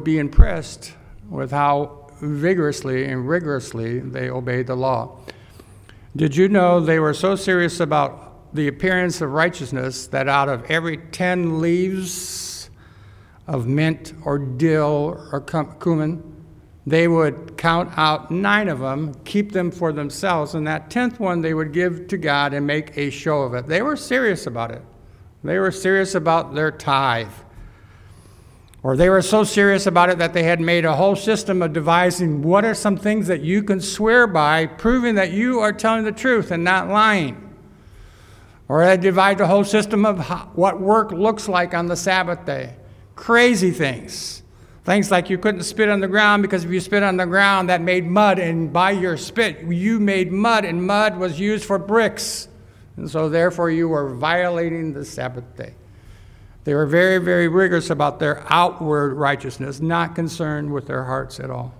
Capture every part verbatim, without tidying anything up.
be impressed with how vigorously and rigorously they obeyed the law. Did you know they were so serious about the appearance of righteousness that out of every ten leaves of mint or dill or cumin, they would count out nine of them, keep them for themselves, and that tenth one they would give to God and make a show of it. They were serious about it. They were serious about their tithe. Or they were so serious about it that they had made a whole system of devising what are some things that you can swear by, proving that you are telling the truth and not lying. Or they devised a whole system of how, what work looks like on the Sabbath day. Crazy things. Things like you couldn't spit on the ground because if you spit on the ground, that made mud, and by your spit, you made mud, and mud was used for bricks. And so therefore you were violating the Sabbath day. They were very, very rigorous about their outward righteousness, not concerned with their hearts at all.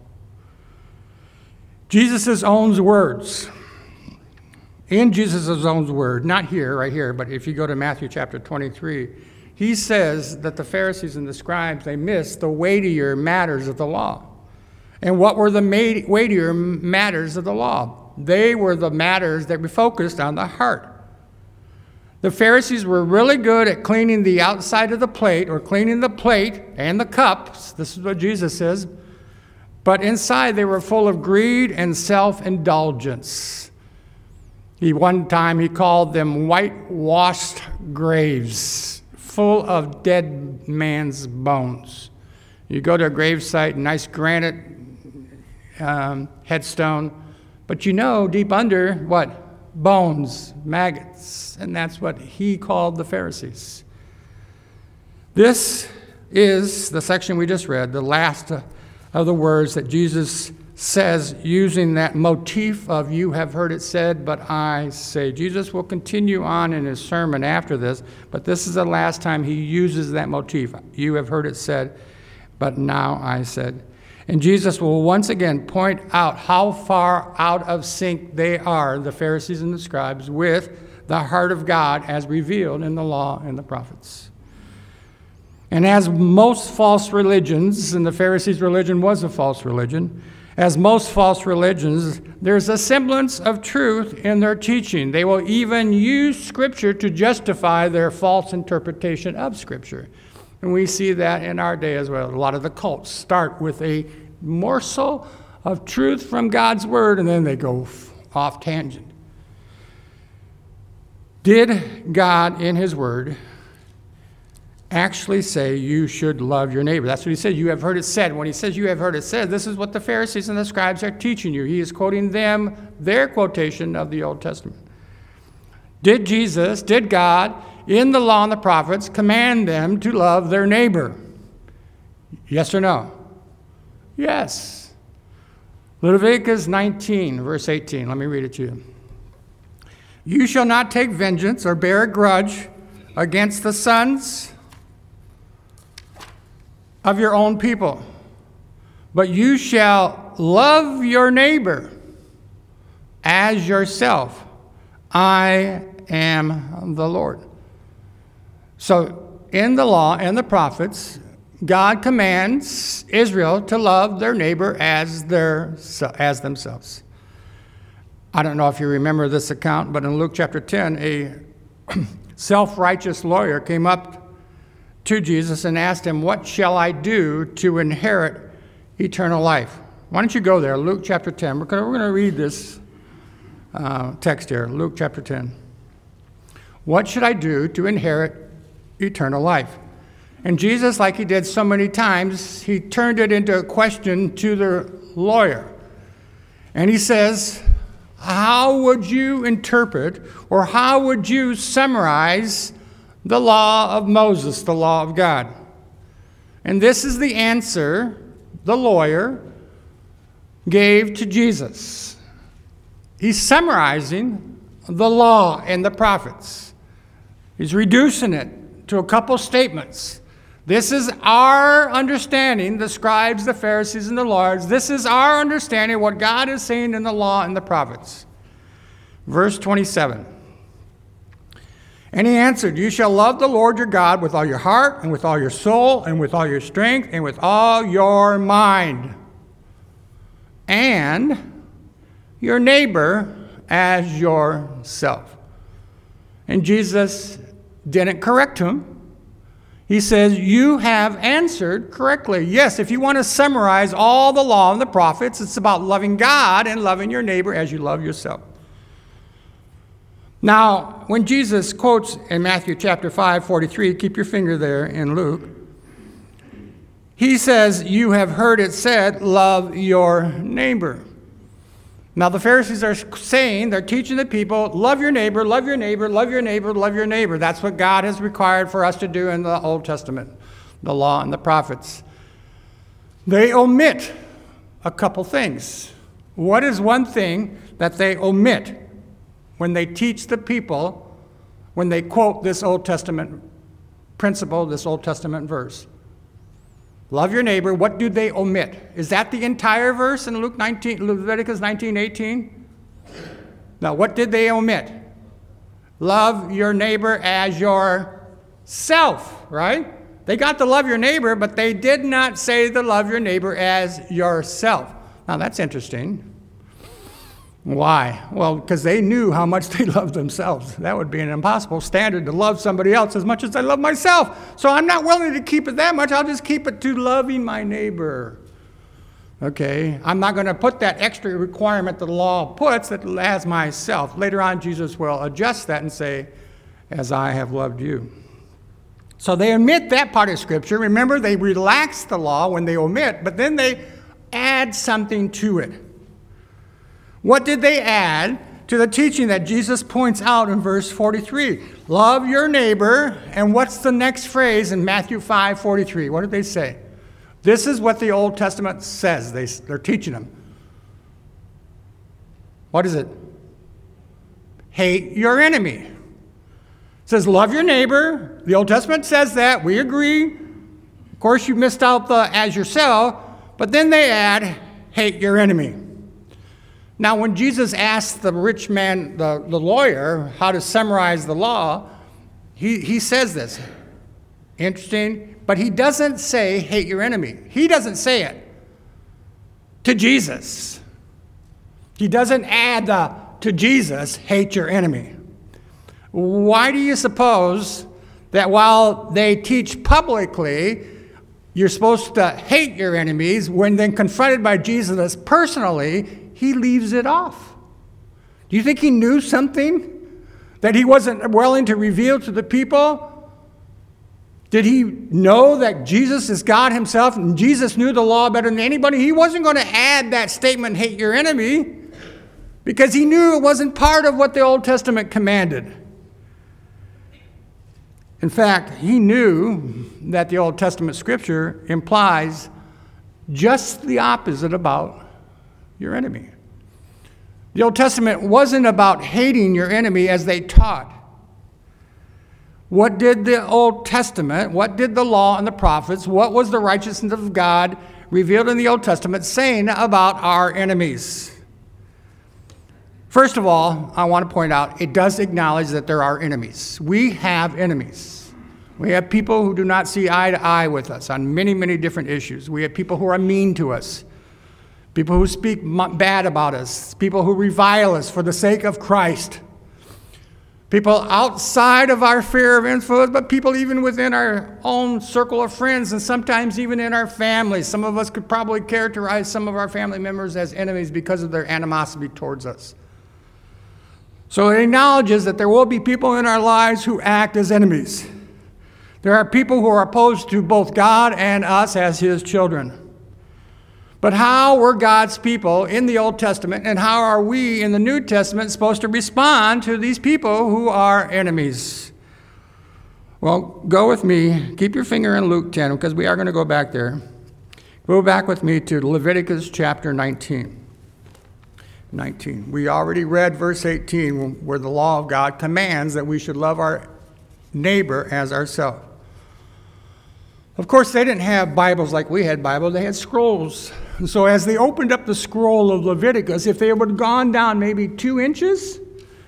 Jesus' own words. In Jesus' own word, not here, right here, but if you go to Matthew chapter twenty-three, he says that the Pharisees and the scribes, they missed the weightier matters of the law. And what were the weightier matters of the law? They were the matters that were focused on the heart. The Pharisees were really good at cleaning the outside of the plate, or cleaning the plate and the cups. This is what Jesus says. But inside they were full of greed and self-indulgence. He, one time he called them whitewashed graves, full of dead man's bones. You go to a gravesite, nice granite um, headstone, but you know deep under, what? Bones, maggots, and that's what he called the Pharisees. This is the section we just read, the last of the words that Jesus says using that motif of you have heard it said, but I say. Jesus will continue on in his sermon after this, but this is the last time he uses that motif. You have heard it said, but now I said. And Jesus will once again point out how far out of sync they are, the Pharisees and the scribes, with the heart of God as revealed in the law and the prophets. And as most false religions, and the Pharisees' religion was a false religion, as most false religions, there's a semblance of truth in their teaching. They will even use Scripture to justify their false interpretation of Scripture. And we see that in our day as well. A lot of the cults start with a morsel of truth from God's Word, and then they go off tangent. Did God, in His Word, actually say you should love your neighbor? That's what He said. You have heard it said. When He says you have heard it said, this is what the Pharisees and the scribes are teaching you. He is quoting them, their quotation of the Old Testament. Did Jesus, did God, in the law and the prophets, command them to love their neighbor? Yes or no? Yes. Leviticus nineteen, verse eighteen. Let me read it to you. You shall not take vengeance or bear a grudge against the sons of your own people, but you shall love your neighbor as yourself. I am the Lord. So in the law and the prophets, God commands Israel to love their neighbor as their as themselves. I don't know if you remember this account, but in Luke chapter ten, a self-righteous lawyer came up to Jesus and asked him, what shall I do to inherit eternal life? Why don't you go there, Luke chapter ten. We're going we're going to read this uh, text here, Luke chapter ten. What should I do to inherit eternal life? And Jesus, like he did so many times, he turned it into a question to the lawyer. And he says, how would you interpret or how would you summarize the law of Moses, the law of God? And this is the answer the lawyer gave to Jesus. He's summarizing the law and the prophets. He's reducing it to a couple statements. This is our understanding, the scribes, the Pharisees, and the lawyers. This is our understanding of what God is saying in the law and the prophets. Verse twenty-seven. And he answered, you shall love the Lord your God with all your heart and with all your soul and with all your strength and with all your mind. And your neighbor as yourself. And Jesus didn't correct him. He says, you have answered correctly. Yes, if you want to summarize all the law and the prophets, it's about loving God and loving your neighbor as you love yourself. Now, when Jesus quotes in Matthew chapter five, forty-three, keep your finger there in Luke, he says, you have heard it said, love your neighbor. Now, the Pharisees are saying, they're teaching the people, love your neighbor, love your neighbor, love your neighbor, love your neighbor. That's what God has required for us to do in the Old Testament, the law and the prophets. They omit a couple things. What is one thing that they omit when they teach the people, when they quote this Old Testament principle, this Old Testament verse? Love your neighbor. What do they omit? Is that the entire verse in Luke nineteen, Leviticus nineteen eighteen? Now, what did they omit? Love your neighbor as yourself, right? They got to love your neighbor, but they did not say to love your neighbor as yourself. Now, that's interesting. Why? Well, because they knew how much they loved themselves. That would be an impossible standard to love somebody else as much as I love myself. So I'm not willing to keep it that much. I'll just keep it to loving my neighbor. Okay? I'm not going to put that extra requirement that the law puts that as myself. Later on, Jesus will adjust that and say, as I have loved you. So they omit that part of Scripture. Remember, they relax the law when they omit, but then they add something to it. What did they add to the teaching that Jesus points out in verse forty-three? Love your neighbor. And what's the next phrase in Matthew five forty-three? What did they say? This is what the Old Testament says. They, they're teaching them. What is it? Hate your enemy. It says love your neighbor. The Old Testament says that. We agree. Of course, you missed out the as yourself. But then they add hate your enemy. Now, when Jesus asked the rich man, the, the lawyer, how to summarize the law, he, he says this. Interesting. But he doesn't say, hate your enemy. He doesn't say it to Jesus. He doesn't add the, to Jesus, hate your enemy. Why do you suppose that while they teach publicly, you're supposed to hate your enemies, when then confronted by Jesus personally, he leaves it off? Do you think he knew something that he wasn't willing to reveal to the people? Did he know that Jesus is God himself and Jesus knew the law better than anybody? He wasn't going to add that statement, hate your enemy, because he knew it wasn't part of what the Old Testament commanded. In fact, he knew that the Old Testament scripture implies just the opposite about your enemy. The Old Testament wasn't about hating your enemy as they taught. What did the Old Testament, what did the law and the prophets, what was the righteousness of God revealed in the Old Testament saying about our enemies? First of all, I want to point out, it does acknowledge that there are enemies. We have enemies. We have people who do not see eye to eye with us on many, many different issues. We have people who are mean to us. People who speak bad about us, people who revile us for the sake of Christ, people outside of our sphere of influence, but people even within our own circle of friends, and sometimes even in our families. Some of us could probably characterize some of our family members as enemies because of their animosity towards us. So it acknowledges that there will be people in our lives who act as enemies. There are people who are opposed to both God and us as his children. But how were God's people in the Old Testament, and how are we in the New Testament supposed to respond to these people who are enemies? Well, go with me. Keep your finger in Luke ten, because we are going to go back there. Go back with me to Leviticus chapter nineteen. nineteen. We already read verse eighteen, where the law of God commands that we should love our neighbor as ourselves. Of course, they didn't have Bibles like we had Bibles. They had scrolls. And so as they opened up the scroll of Leviticus, if they would have gone down maybe two inches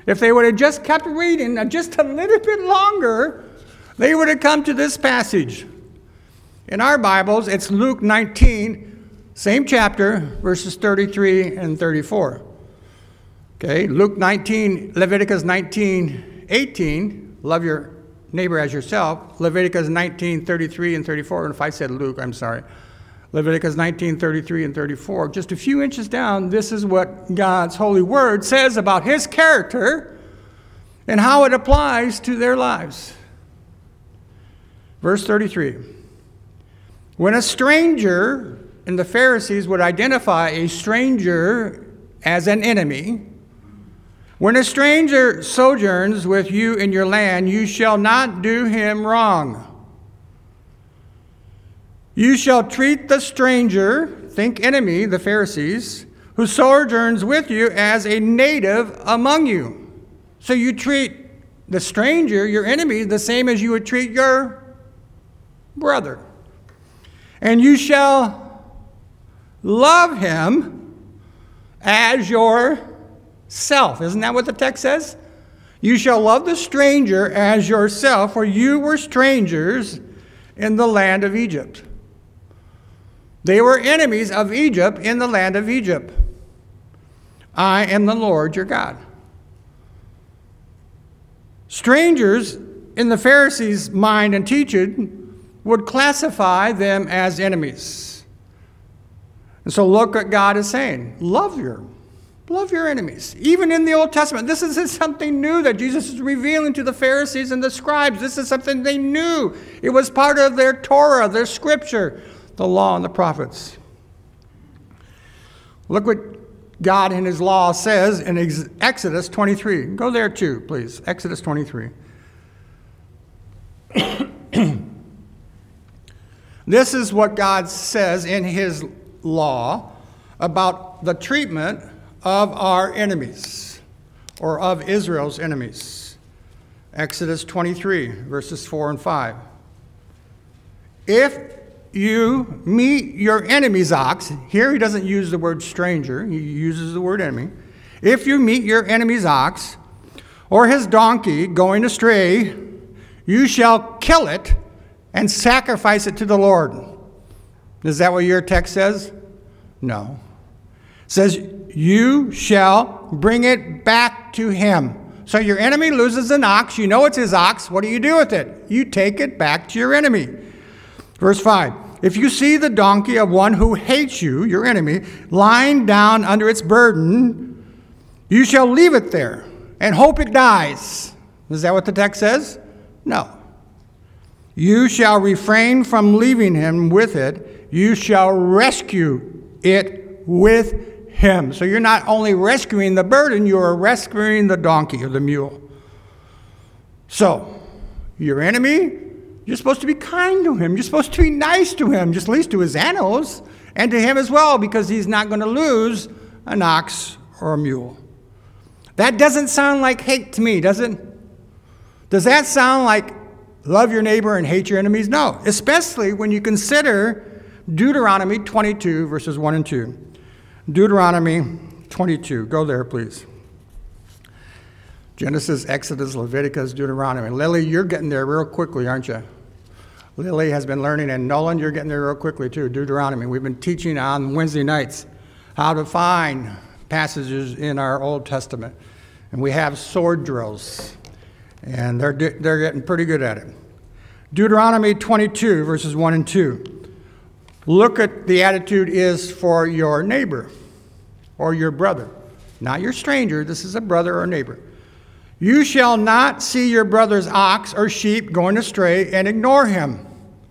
If they would have just kept reading just a little bit longer, they would have come to this passage. In our Bibles, it's Luke nineteen, same chapter, verses thirty-three and thirty-four. Okay, Luke nineteen, Leviticus nineteen, eighteen, love your neighbor as yourself. Leviticus nineteen, thirty-three and thirty-four, and if I said Luke, I'm sorry. Leviticus nineteen, thirty-three and thirty-four. Just a few inches down, this is what God's holy word says about his character and how it applies to their lives. Verse thirty-three. When a stranger, and the Pharisees would identify a stranger as an enemy, when a stranger sojourns with you in your land, you shall not do him wrong. You shall treat the stranger, think enemy, the Pharisees, who sojourns with you as a native among you. So you treat the stranger, your enemy, the same as you would treat your brother. And you shall love him as yourself. Isn't that what the text says? You shall love the stranger as yourself, for you were strangers in the land of Egypt. They were enemies of Egypt in the land of Egypt. I am the Lord your God. Strangers in the Pharisees' mind and teaching would classify them as enemies. And so look what God is saying. Love your, love your enemies. Even in the Old Testament, this is something new that Jesus is revealing to the Pharisees and the scribes. This is something they knew. It was part of their Torah, their scripture, the law and the prophets. Look what God in his law says in Exodus twenty-three. Go there too, please. Exodus twenty-three. This is what God says in his law about the treatment of our enemies, or of Israel's enemies. Exodus twenty-three, verses four and five. If you meet your enemy's ox, here he doesn't use the word stranger, he uses the word enemy. If you meet your enemy's ox or his donkey going astray, you shall kill it and sacrifice it to the Lord. Is that what your text says? No. It says, you shall bring it back to him. So your enemy loses an ox, you know it's his ox, what do you do with it? You take it back to your enemy. Verse five, if you see the donkey of one who hates you, your enemy, lying down under its burden, you shall leave it there and hope it dies. Is that what the text says? No. You shall refrain from leaving him with it. You shall rescue it with him. So you're not only rescuing the burden, you are rescuing the donkey or the mule. So, your enemy, you're supposed to be kind to him. You're supposed to be nice to him, just at least to his animals, and to him as well, because he's not going to lose an ox or a mule. That doesn't sound like hate to me, does it? Does that sound like love your neighbor and hate your enemies? No, especially when you consider Deuteronomy twenty-two, verses one and two. Deuteronomy twenty-two. Go there, please. Genesis, Exodus, Leviticus, Deuteronomy. Lily, you're getting there real quickly, aren't you? Lily has been learning, and Nolan, you're getting there real quickly too. Deuteronomy. We've been teaching on Wednesday nights how to find passages in our Old Testament. And we have sword drills, and they're, they're getting pretty good at it. Deuteronomy twenty-two, verses one and two. Look at the attitude is for your neighbor or your brother. Not your stranger. This is a brother or neighbor. You shall not see your brother's ox or sheep going astray and ignore him.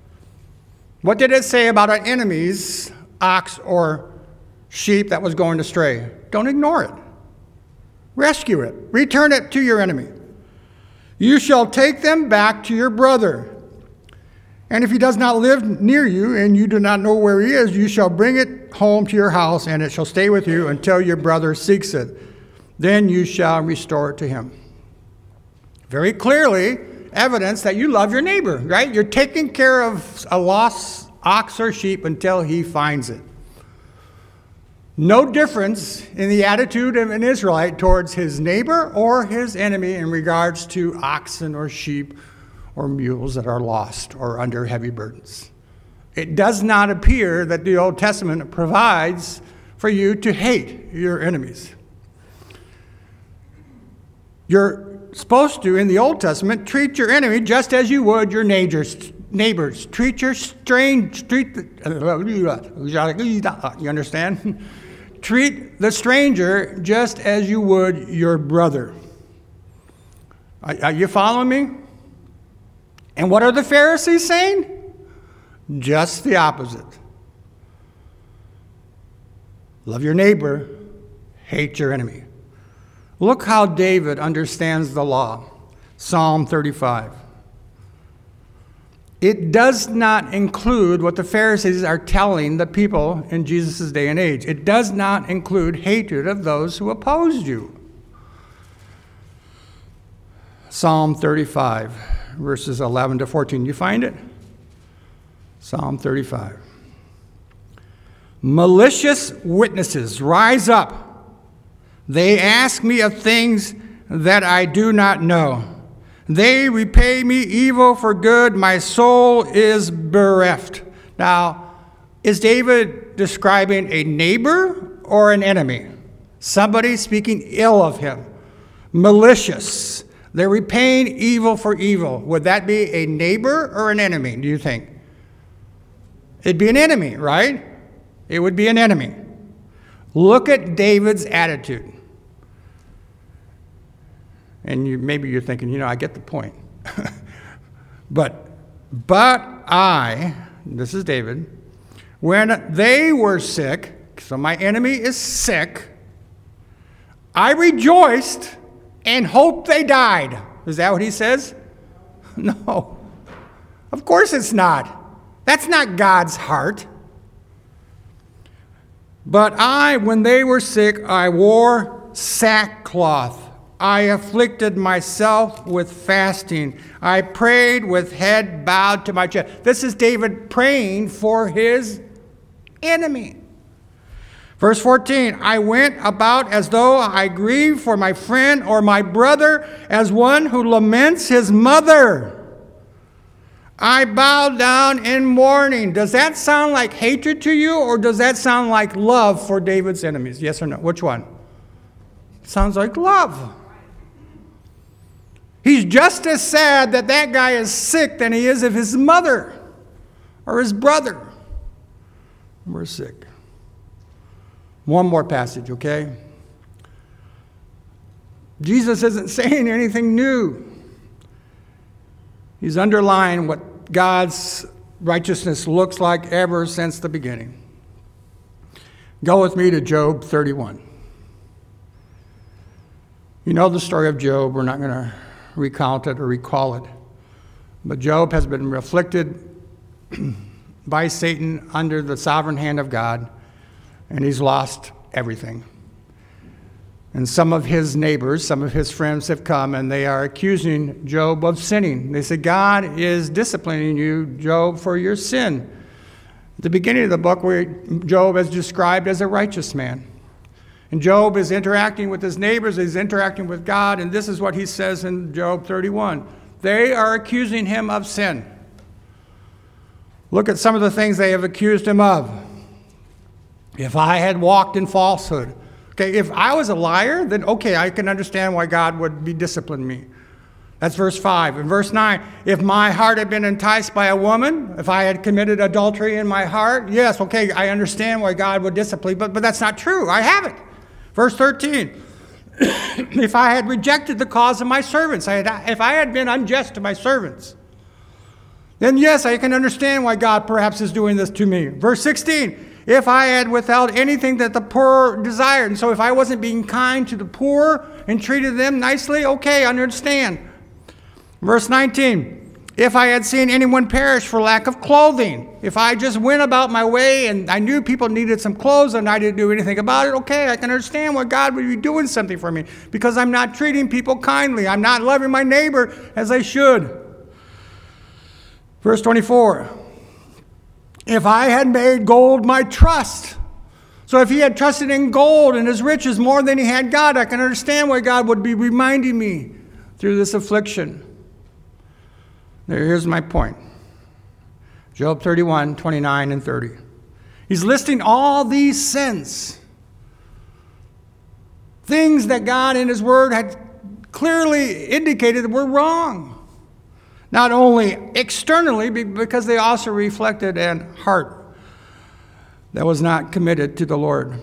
What did it say about an enemy's ox or sheep that was going astray? Don't ignore it. Rescue it. Return it to your enemy. You shall take them back to your brother. And if he does not live near you and you do not know where he is, you shall bring it home to your house, and it shall stay with you until your brother seeks it. Then you shall restore it to him. Very clearly, evidence that you love your neighbor, right? You're taking care of a lost ox or sheep until he finds it. No difference in the attitude of an Israelite towards his neighbor or his enemy in regards to oxen or sheep or mules that are lost or under heavy burdens. It does not appear that the Old Testament provides for you to hate your enemies. You're supposed to, in the Old Testament, treat your enemy just as you would your neighbors. Neighbors, treat your strange, treat the, you understand? Treat the stranger just as you would your brother. Are, are you following me? And what are the Pharisees saying? Just the opposite. Love your neighbor, hate your enemy. Look how David understands the law. Psalm thirty-five. It does not include what the Pharisees are telling the people in Jesus' day and age. It does not include hatred of those who opposed you. Psalm thirty-five, verses eleven to fourteen. You find it? Psalm thirty-five. Malicious witnesses rise up. They ask me of things that I do not know. They repay me evil for good. My soul is bereft. Now, is David describing a neighbor or an enemy? Somebody speaking ill of him. Malicious. They're repaying evil for evil. Would that be a neighbor or an enemy, do you think? It'd be an enemy, right? It would be an enemy. Look at David's attitude. And you, maybe you're thinking, you know, I get the point. but, but I, this is David, when they were sick, so my enemy is sick, I rejoiced and hoped they died. Is that what he says? No. Of course it's not. That's not God's heart. But I, when they were sick, I wore sackcloth. I afflicted myself with fasting. I prayed with head bowed to my chest. This is David praying for his enemy. Verse fourteen, I went about as though I grieved for my friend or my brother, as one who laments his mother. I bowed down in mourning. Does that sound like hatred to you, or does that sound like love for David's enemies? Yes or no? Which one? Sounds like love. He's just as sad that that guy is sick than he is of his mother or his brother. We're sick. One more passage, okay? Jesus isn't saying anything new. He's underlying what God's righteousness looks like ever since the beginning. Go with me to Job thirty-one. You know the story of Job. We're not going to recount it or recall it. But Job has been afflicted by Satan under the sovereign hand of God, and he's lost everything. And some of his neighbors, some of his friends have come, and they are accusing Job of sinning. They say, God is disciplining you, Job, for your sin. At the beginning of the book, where Job is described as a righteous man. And Job is interacting with his neighbors, he's interacting with God, and this is what he says in Job thirty-one. They are accusing him of sin. Look at some of the things they have accused him of. If I had walked in falsehood. Okay, if I was a liar, then okay, I can understand why God would be disciplining me. That's verse five. In verse nine, if my heart had been enticed by a woman, if I had committed adultery in my heart, yes, okay, I understand why God would discipline, but, but that's not true. I haven't. Verse thirteen, if I had rejected the cause of my servants, I had, if I had been unjust to my servants, then yes, I can understand why God perhaps is doing this to me. Verse sixteen, if I had withheld anything that the poor desired, and so if I wasn't being kind to the poor and treated them nicely, okay, I understand. Verse nineteen, if I had seen anyone perish for lack of clothing, if I just went about my way and I knew people needed some clothes and I didn't do anything about it, okay, I can understand why God would be doing something for me because I'm not treating people kindly. I'm not loving my neighbor as I should. Verse twenty-four, if I had made gold my trust. So if he had trusted in gold and his riches more than he had God, I can understand why God would be reminding me through this affliction. There, here's my point. Job thirty-one, twenty-nine and thirty. He's listing all these sins. Things that God in his word had clearly indicated were wrong. Not only externally, because they also reflected an heart that was not committed to the Lord.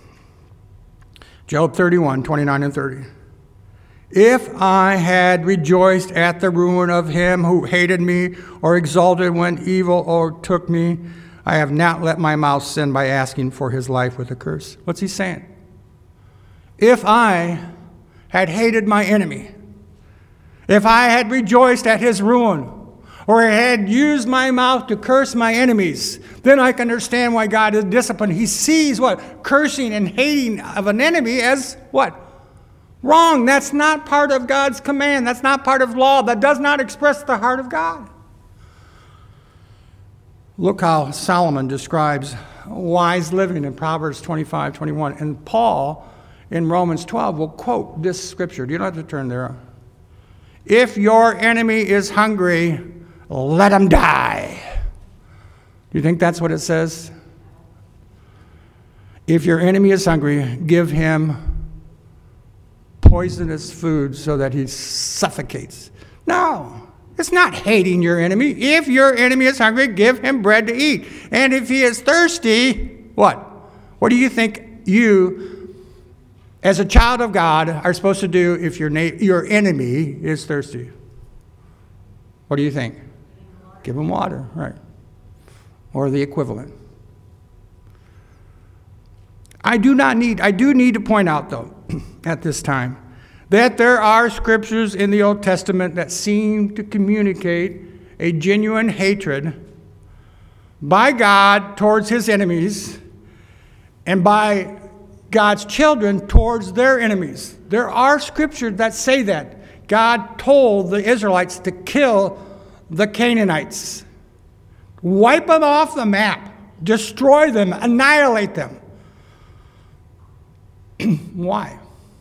Job thirty-one, twenty-nine and thirty. If I had rejoiced at the ruin of him who hated me, or exulted when evil overtook me, I have not let my mouth sin by asking for his life with a curse. What's he saying? If I had hated my enemy, if I had rejoiced at his ruin, or had used my mouth to curse my enemies, then I can understand why God is disciplined. He sees what? Cursing and hating of an enemy as what? Wrong. That's not part of God's command. That's not part of law. That does not express the heart of God. Look how Solomon describes wise living in Proverbs twenty-five, twenty-one. And Paul in Romans twelve will quote this scripture. You don't have to turn there. If your enemy is hungry, let him die. Do you think that's what it says? If your enemy is hungry, give him poisonous food so that he suffocates. No, it's not hating your enemy. If your enemy is hungry, give him bread to eat. And if he is thirsty, what? What do you think you, as a child of God, are supposed to do if your, na- your enemy is thirsty? What do you think? Give him water, right? Or the equivalent. I do not need, I do need to point out, though, at this time, that there are scriptures in the Old Testament that seem to communicate a genuine hatred by God towards his enemies and by God's children towards their enemies. There are scriptures that say that. God told the Israelites to kill the Canaanites. Wipe them off the map. Destroy them. Annihilate them. Why?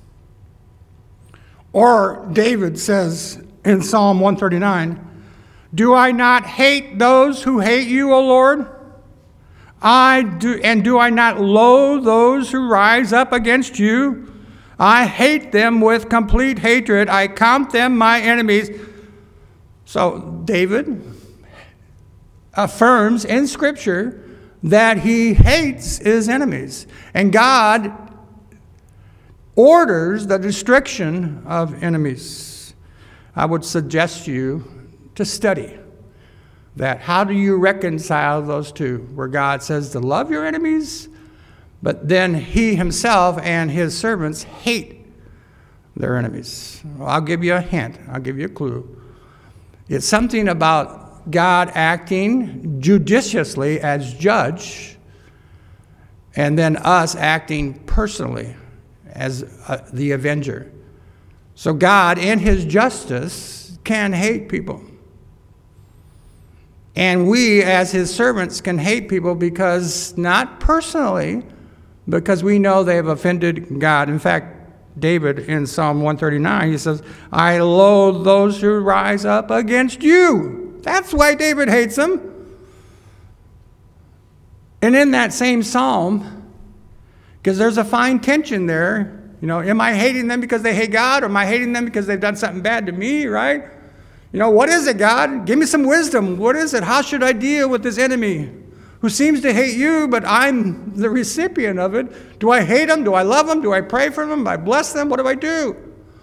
Or David says in Psalm one thirty-nine, do I not hate those who hate you, O Lord? I do, and do I not loathe those who rise up against you? I hate them with complete hatred. I count them my enemies. So David affirms in Scripture that he hates his enemies. And God orders the destruction of enemies. I would suggest you to study that. How do you reconcile those two? Where God says to love your enemies, but then he himself and his servants hate their enemies. Well, I'll give you a hint. I'll give you a clue. It's something about God acting judiciously as judge, and then us acting personally as uh, the avenger. So God, in his justice, can hate people. And we, as his servants, can hate people because, not personally, because we know they have offended God. In fact, David in Psalm one thirty-nine, he says, I loathe those who rise up against you. That's why David hates them. And in that same psalm, because there's a fine tension there. You know, am I hating them because they hate God, or am I hating them because they've done something bad to me, right? You know, what is it, God? Give me some wisdom. What is it? How should I deal with this enemy who seems to hate you, but I'm the recipient of it? Do I hate him? Do I love him? Do I pray for them? Do I bless them? What do I do?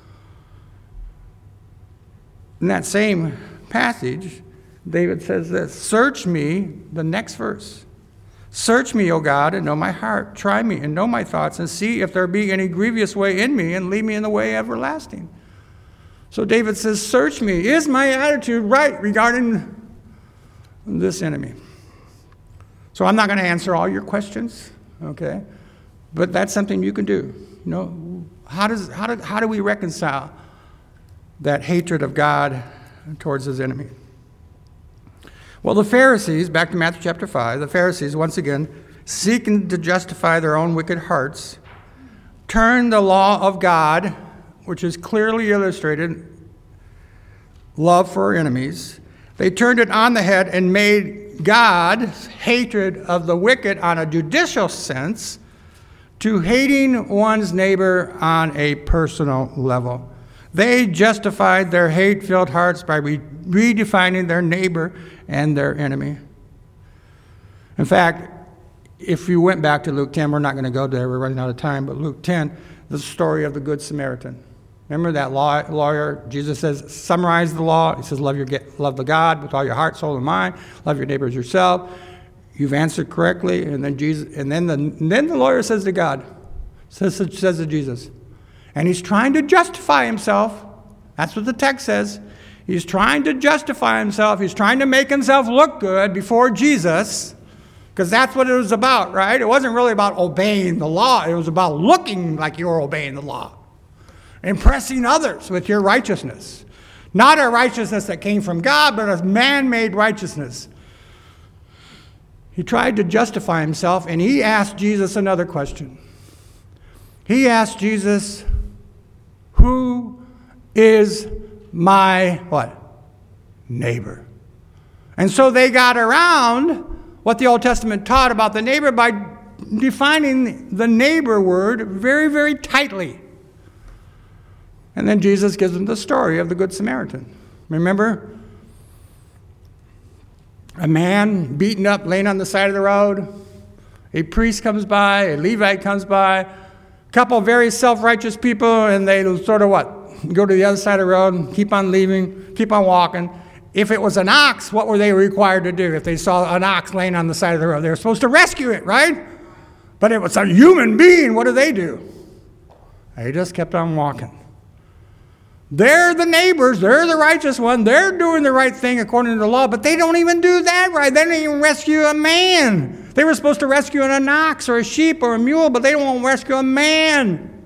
In that same passage, David says this, search me, the next verse. Search me, O God, and know my heart. Try me and know my thoughts, and see if there be any grievous way in me, and lead me in the way everlasting. So David says, search me. Is my attitude right regarding this enemy? So I'm not going to answer all your questions, okay? But that's something you can do. You know, how does how do how do we reconcile that hatred of God towards his enemy? Well, the Pharisees, back to Matthew chapter five, the Pharisees, once again, seeking to justify their own wicked hearts, turned the law of God, which is clearly illustrated, love for our enemies, they turned it on the head and made God's hatred of the wicked on a judicial sense to hating one's neighbor on a personal level. They justified their hate-filled hearts by re- redefining their neighbor and their enemy. In fact, if you went back to Luke ten, we're not going to go there, we're running out of time, but Luke ten, the story of the Good Samaritan. Remember that law, lawyer, Jesus says, summarize the law. He says, love your love the God with all your heart, soul, and mind. Love your neighbor as yourself. You've answered correctly. And then Jesus, and then the and then the lawyer says to God, says, says to Jesus, and he's trying to justify himself. That's what the text says. He's trying to justify himself. He's trying to make himself look good before Jesus, because that's what it was about, right? It wasn't really about obeying the law. It was about looking like you were obeying the law. Impressing others with your righteousness. Not a righteousness that came from God, but a man-made righteousness. He tried to justify himself, and he asked Jesus another question. He asked Jesus, who is my, what? Neighbor. And so they got around what the Old Testament taught about the neighbor by defining the neighbor word very, very tightly. And then Jesus gives them the story of the Good Samaritan. Remember? A man beaten up, laying on the side of the road. A priest comes by, a Levite comes by. A couple of very self-righteous people, and they sort of what? Go to the other side of the road, keep on leaving, keep on walking. If it was an ox, what were they required to do? If they saw an ox laying on the side of the road, they were supposed to rescue it, right? But it was a human being. What do they do? They just kept on walking. They're the neighbors. They're the righteous one. They're doing the right thing according to the law, but they don't even do that right. They don't even rescue a man. They were supposed to rescue an ox or a sheep or a mule, but they don't want to rescue a man.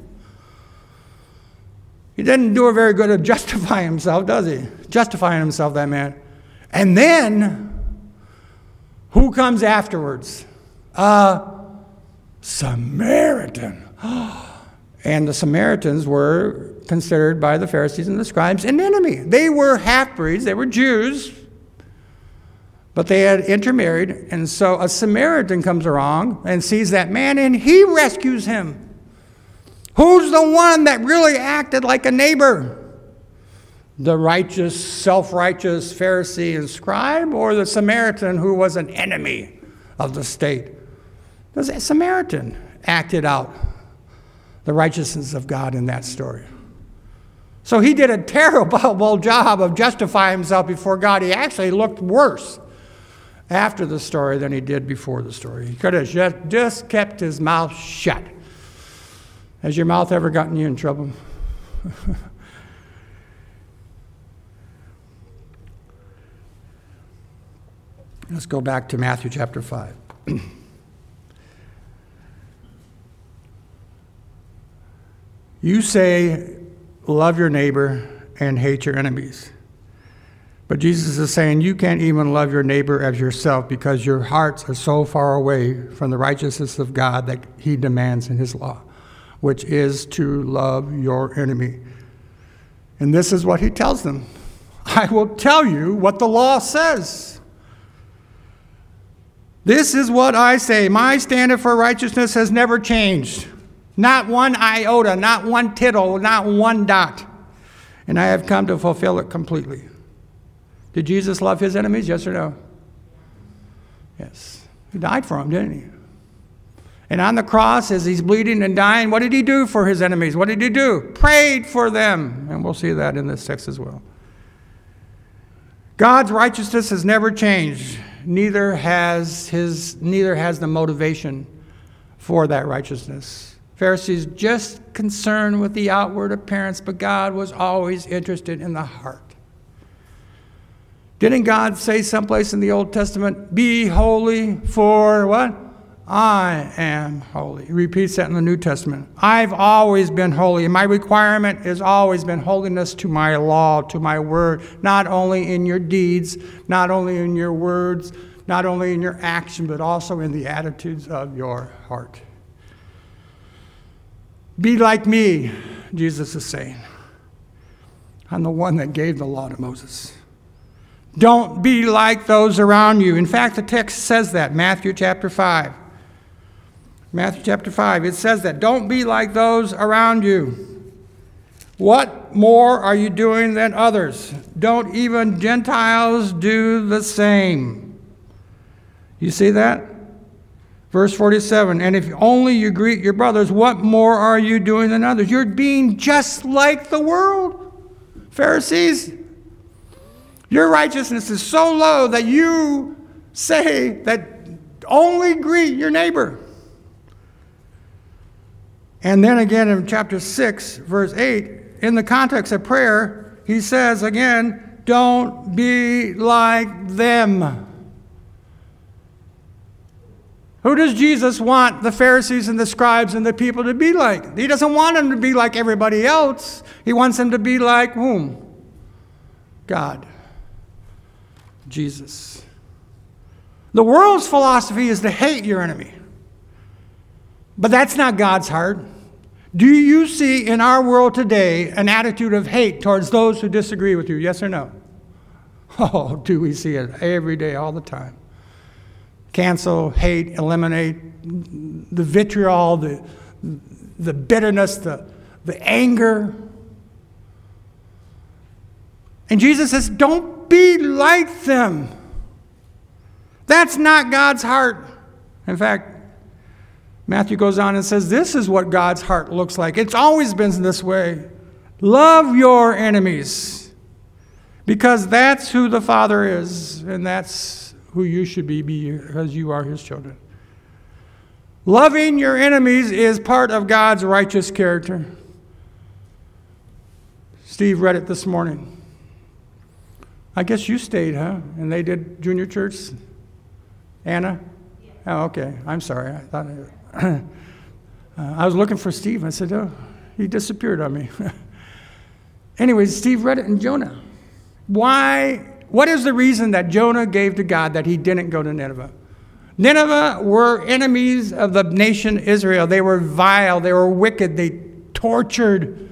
He didn't do a very good at justifying himself, does he? Justifying himself, that man. And then, who comes afterwards? A Samaritan. And the Samaritans were considered by the Pharisees and the scribes an enemy. They were half-breeds. They were Jews. But they had intermarried. And so a Samaritan comes along and sees that man, and he rescues him. Who's the one that really acted like a neighbor? The righteous, self-righteous Pharisee and scribe, or the Samaritan who was an enemy of the state? The Samaritan acted out the righteousness of God in that story. So he did a terrible job of justifying himself before God. He actually looked worse after the story than he did before the story. He could have just, just kept his mouth shut. Has your mouth ever gotten you in trouble? Let's go back to Matthew chapter five. You say, love your neighbor and hate your enemies. But Jesus is saying you can't even love your neighbor as yourself because your hearts are so far away from the righteousness of God that he demands in his law, which is to love your enemy. And this is what he tells them. I will tell you what the law says. This is what I say. My standard for righteousness has never changed. Not one iota, not one tittle, not one dot. And I have come to fulfill it completely. Did Jesus love his enemies? Yes or no? Yes. He died for them, didn't he? And on the cross, as he's bleeding and dying, what did he do for his enemies? What did he do? Prayed for them. And we'll see that in this text as well. God's righteousness has never changed. Neither has his, neither has the motivation for that righteousness. Pharisees just concerned with the outward appearance, but God was always interested in the heart. Didn't God say someplace in the Old Testament, be holy for what? I am holy. He repeats that in the New Testament. I've always been holy, and my requirement has always been holiness to my law, to my word, not only in your deeds, not only in your words, not only in your action, but also in the attitudes of your heart. Be like me, Jesus is saying. I'm the one that gave the law to Moses. Don't be like those around you. In fact, the text says that, Matthew chapter five. Matthew chapter five, it says that. Don't be like those around you. What more are you doing than others? Don't even Gentiles do the same? You see that? Verse forty-seven, and if only you greet your brothers, what more are you doing than others? You're being just like the world. Pharisees, your righteousness is so low that you say that only greet your neighbor. And then again in chapter six, verse eight, in the context of prayer, he says again, don't be like them. Who does Jesus want the Pharisees and the scribes and the people to be like? He doesn't want them to be like everybody else. He wants them to be like whom? God. Jesus. The world's philosophy is to hate your enemy. But that's not God's heart. Do you see in our world today an attitude of hate towards those who disagree with you? Yes or no? Oh, do we see it every day, all the time? Cancel, hate, eliminate, the vitriol, the, the bitterness, the, the anger. And Jesus says, don't be like them. That's not God's heart. In fact, Matthew goes on and says, this is what God's heart looks like. It's always been this way. Love your enemies, because that's who the Father is, and that's who you should be because you are his children. Loving your enemies is part of God's righteous character. Steve read it this morning. I guess you stayed, huh? And they did junior church? Anna? Yeah. Oh, okay. I'm sorry. I thought I, uh, I was looking for Steve. I said, oh, he disappeared on me. Anyways, Steve read it in Jonah. Why? What is the reason that Jonah gave to God that he didn't go to Nineveh? Nineveh were enemies of the nation Israel. They were vile. They were wicked. They tortured.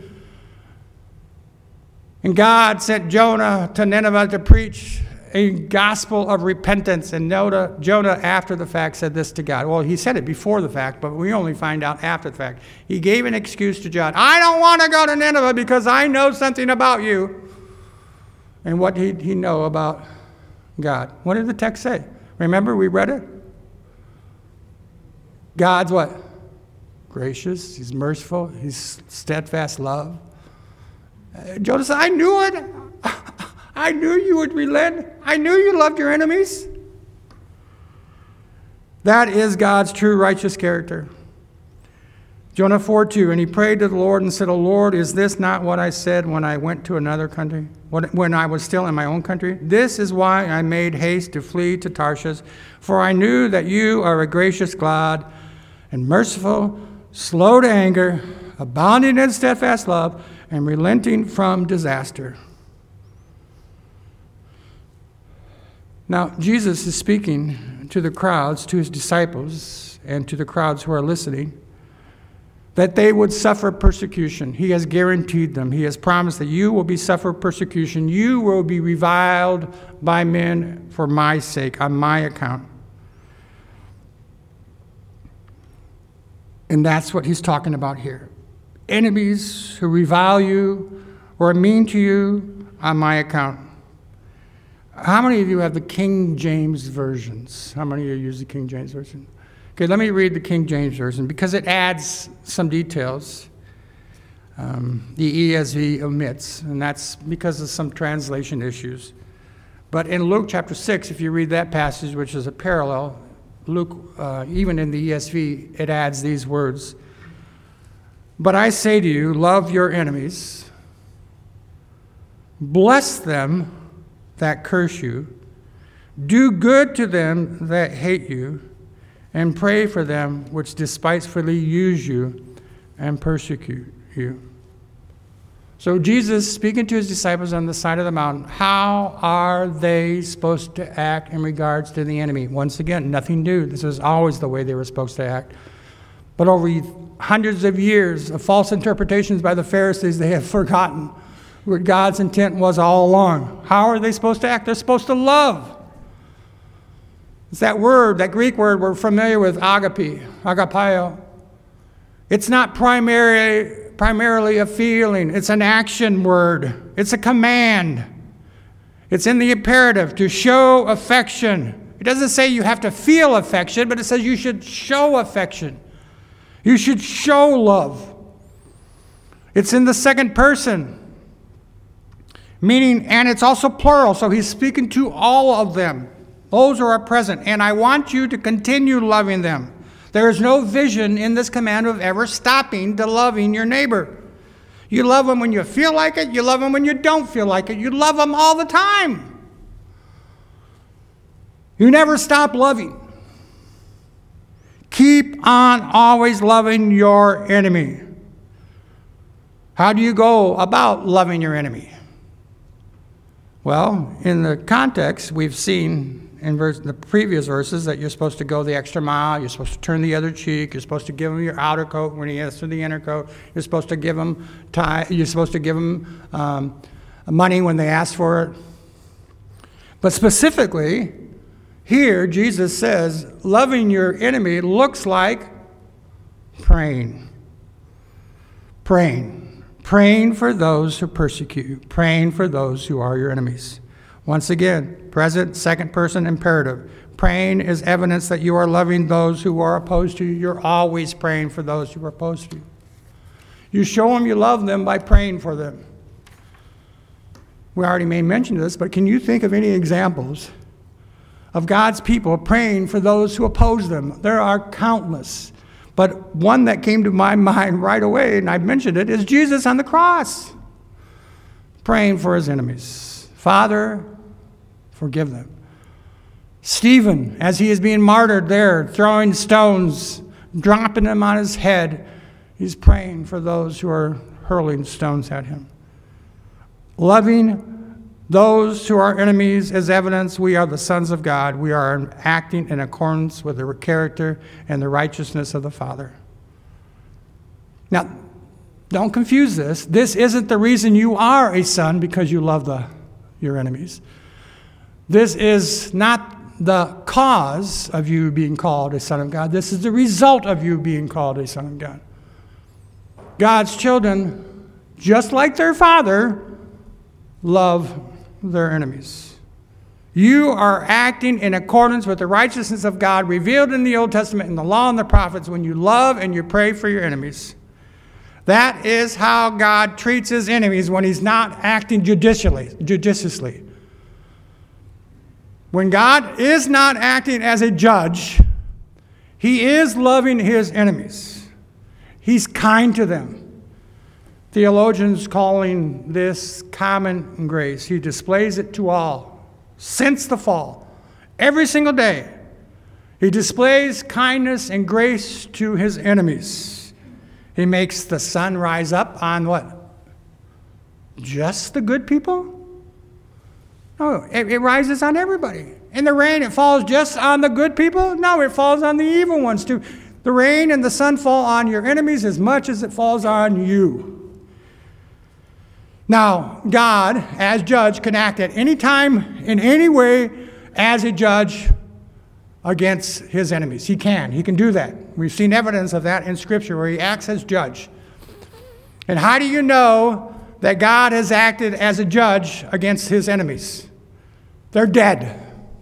And God sent Jonah to Nineveh to preach a gospel of repentance. And Jonah, Jonah, after the fact, said this to God. Well, he said it before the fact, but we only find out after the fact. He gave an excuse to God. I don't want to go to Nineveh because I know something about you. And what did he know about God? What did the text say? Remember, we read it? God's what? Gracious. He's merciful. He's steadfast love. Uh, Jonah said, I knew it. I knew you would relent. I knew you loved your enemies. That is God's true righteous character. Jonah four two, and he prayed to the Lord and said, O Lord, is this not what I said when I went to another country, when I was still in my own country? This is why I made haste to flee to Tarshish, for I knew that you are a gracious God and merciful, slow to anger, abounding in steadfast love, and relenting from disaster. Now, Jesus is speaking to the crowds, to his disciples, and to the crowds who are listening, that they would suffer persecution. He has guaranteed them. He has promised that you will be suffer persecution. You will be reviled by men for my sake, on my account. And that's what he's talking about here. Enemies who revile you or are mean to you on my account. How many of you have the King James versions? How many of you use the King James version? Okay, let me read the King James Version because it adds some details. Um, the E S V omits, and that's because of some translation issues. But in Luke chapter six, if you read that passage, which is a parallel, Luke, uh, even in the E S V, it adds these words. But I say to you, love your enemies, bless them that curse you, do good to them that hate you, and pray for them which despitefully use you and persecute you. So Jesus, speaking to his disciples on the side of the mountain, how are they supposed to act in regards to the enemy? Once again, nothing new. This is always the way they were supposed to act. But over hundreds of years of false interpretations by the Pharisees, they have forgotten what God's intent was all along. How are they supposed to act? They're supposed to love. It's that word, that Greek word we're familiar with, agape, agapio. It's not primary. primarily a feeling. It's an action word. It's a command. It's in the imperative to show affection. It doesn't say you have to feel affection, but it says you should show affection. You should show love. It's in the second person, meaning, and it's also plural, so he's speaking to all of them, those who are present, and I want you to continue loving them. There is no vision in this command of ever stopping to loving your neighbor. You love them when you feel like it. You love them when you don't feel like it. You love them all the time. You never stop loving. Keep on always loving your enemy. How do you go about loving your enemy? Well, in the context, we've seen in verse, the previous verses that you're supposed to go the extra mile, you're supposed to turn the other cheek, you're supposed to give him your outer coat when he asks for the inner coat, you're supposed to give him tie, you're supposed to give him um, money when they ask for it. But specifically, here Jesus says, loving your enemy looks like praying. Praying. Praying for those who persecute you. Praying for those who are your enemies. Once again, present, second person imperative. Praying is evidence that you are loving those who are opposed to you. You're always praying for those who are opposed to you. You show them you love them by praying for them. We already made mention of this, but can you think of any examples of God's people praying for those who oppose them? There are countless. But one that came to my mind right away, and I mentioned it, is Jesus on the cross, praying for his enemies. Father, forgive them. Stephen, as he is being martyred there, throwing stones, dropping them on his head, he's praying for those who are hurling stones at him. Loving those who are enemies is evidence we are the sons of God. We are acting in accordance with the character and the righteousness of the Father. Now, don't confuse this. This isn't the reason you are a son, because you love the, your enemies. This is not the cause of you being called a son of God. This is the result of you being called a son of God. God's children, just like their Father, love their enemies. You are acting in accordance with the righteousness of God revealed in the Old Testament, in the law and the prophets, when you love and you pray for your enemies. That is how God treats his enemies when he's not acting judicially, judiciously. When God is not acting as a judge, he is loving his enemies. He's kind to them. Theologians calling this common grace. He displays it to all since the fall. Every single day, he displays kindness and grace to his enemies. He makes the sun rise up on what? Just the good people? No, it, it rises on everybody. And the rain, it falls just on the good people? No, it falls on the evil ones too. The rain and the sun fall on your enemies as much as it falls on you. Now, God, as judge, can act at any time, in any way, as a judge against his enemies. He can. He can do that. We've seen evidence of that in Scripture where he acts as judge. And how do you know that God has acted as a judge against his enemies? They're dead.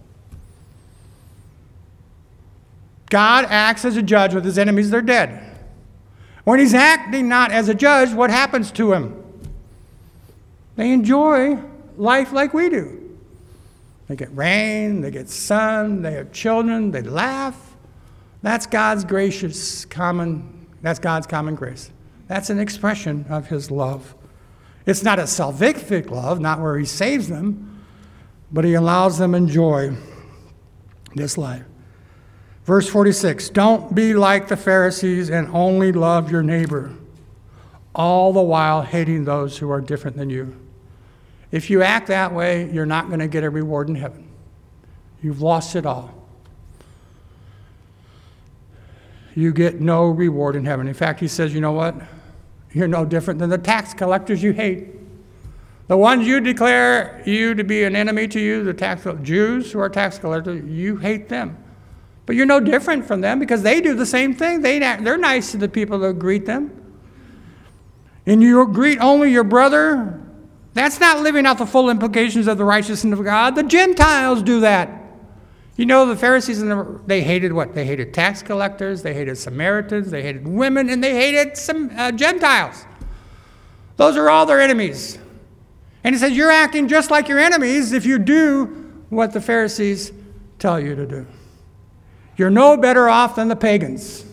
God acts as a judge with his enemies. They're dead. When he's acting not as a judge, what happens to him? They enjoy life like we do. They get rain, they get sun, they have children, they laugh. That's God's gracious common, that's God's common grace. That's an expression of his love. It's not a salvific love, not where he saves them, but he allows them enjoy this life. Verse forty-six, don't be like the Pharisees and only love your neighbor. all the while hating those who are different than you. If you act that way, you're not going to get a reward in heaven. You've lost it all. You get no reward in heaven. In fact, he says, you know what? You're no different than the tax collectors you hate. The ones you declare you to be an enemy to you, the tax Jews who are tax collectors, you hate them. But you're no different from them because they do the same thing. They, they're nice to the people that greet them. And you greet only your brother. That's not living out the full implications of the righteousness of God. The Gentiles do that. You know, the Pharisees, and the, they hated what? They hated tax collectors, they hated Samaritans, they hated women, and they hated some uh, Gentiles. Those are all their enemies. And he says, you're acting just like your enemies if you do what the Pharisees tell you to do. You're no better off than the pagans.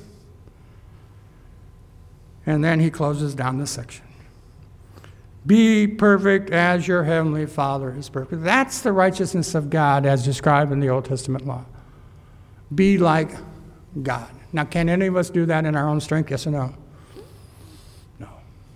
And then he closes down this section. Be perfect as your heavenly Father is perfect. That's the righteousness of God as described in the Old Testament law. Be like God. Now, can any of us do that in our own strength? Yes or no? No.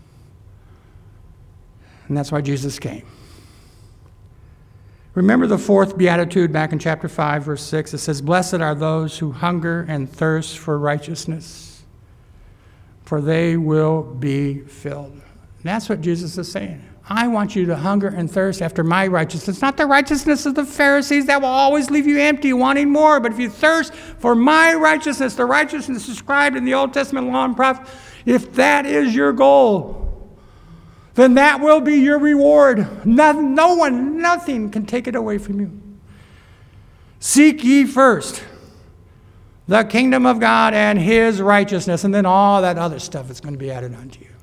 And that's why Jesus came. Remember the fourth beatitude back in chapter five, verse six. It says, blessed are those who hunger and thirst for righteousness, for they will be filled. And that's what Jesus is saying. I want you to hunger and thirst after my righteousness, not the righteousness of the Pharisees that will always leave you empty, wanting more. But if you thirst for my righteousness, the righteousness described in the Old Testament law and prophets, if that is your goal, then that will be your reward. No, no one, nothing can take it away from you. Seek ye first the kingdom of God and his righteousness, and then all that other stuff is going to be added unto you.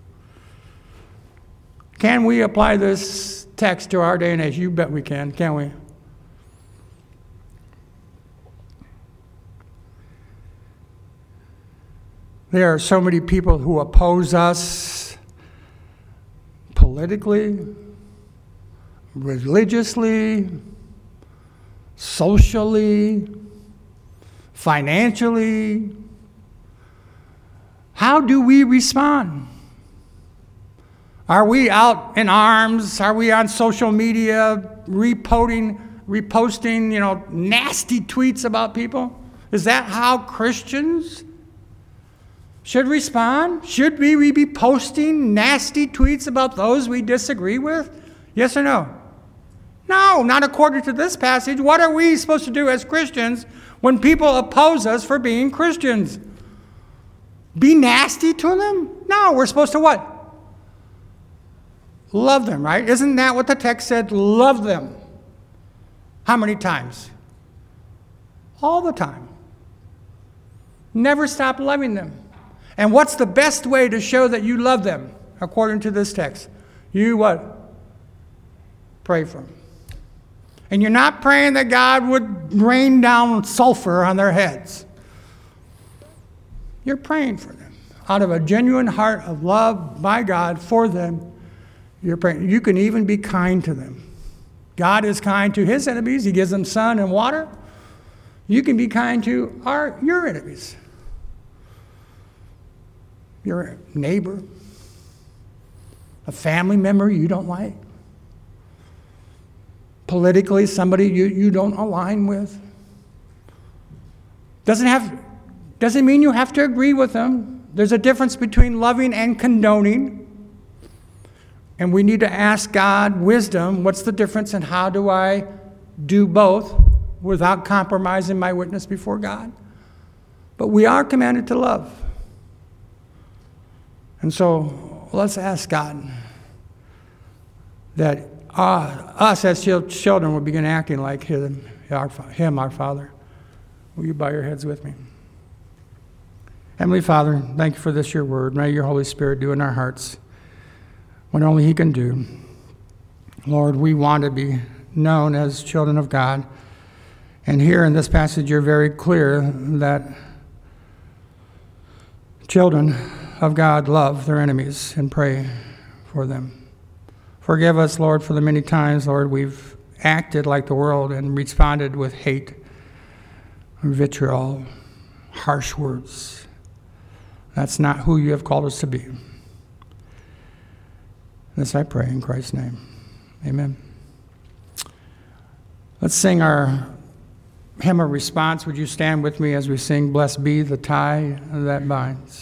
Can we apply this text to our day and age? You bet we can, can't we? There are so many people who oppose us politically, religiously, socially, financially. How do we respond? Are we out in arms? Are we on social media reposting, reposting, you know, nasty tweets about people? Is that how Christians should respond? Should we, we be posting nasty tweets about those we disagree with? Yes or no? No, not according to this passage. What are we supposed to do as Christians when people oppose us for being Christians? Be nasty to them? No, we're supposed to what? Love them, right? Isn't that what the text said? Love them. How many times? All the time. Never stop loving them. And what's the best way to show that you love them, according to this text? You what? Pray for them. And you're not praying that God would rain down sulfur on their heads. You're praying for them. Out of a genuine heart of love by God for them, you're praying. You can even be kind to them. God is kind to his enemies. He gives them sun and water. You can be kind to our your enemies. Your neighbor, a family member you don't like, politically somebody you, you don't align with. Doesn't have doesn't mean you have to agree with them. There's a difference between loving and condoning. And we need to ask God wisdom. What's the difference, and how do I do both without compromising my witness before God? But we are commanded to love. And so let's ask God that uh, us as children will begin acting like him our, him, our Father. Will you bow your heads with me? Heavenly Father, thank you for this, your word. May your Holy Spirit do in our hearts what only he can do. Lord, we want to be known as children of God. And here in this passage, you're very clear that children of God love their enemies and pray for them. Forgive us, Lord, for the many times, Lord, we've acted like the world and responded with hate, vitriol, harsh words. That's not who you have called us to be. This I pray in Christ's name. Amen. Let's sing our hymn of response. Would you stand with me as we sing, "Blessed be the tie that binds"?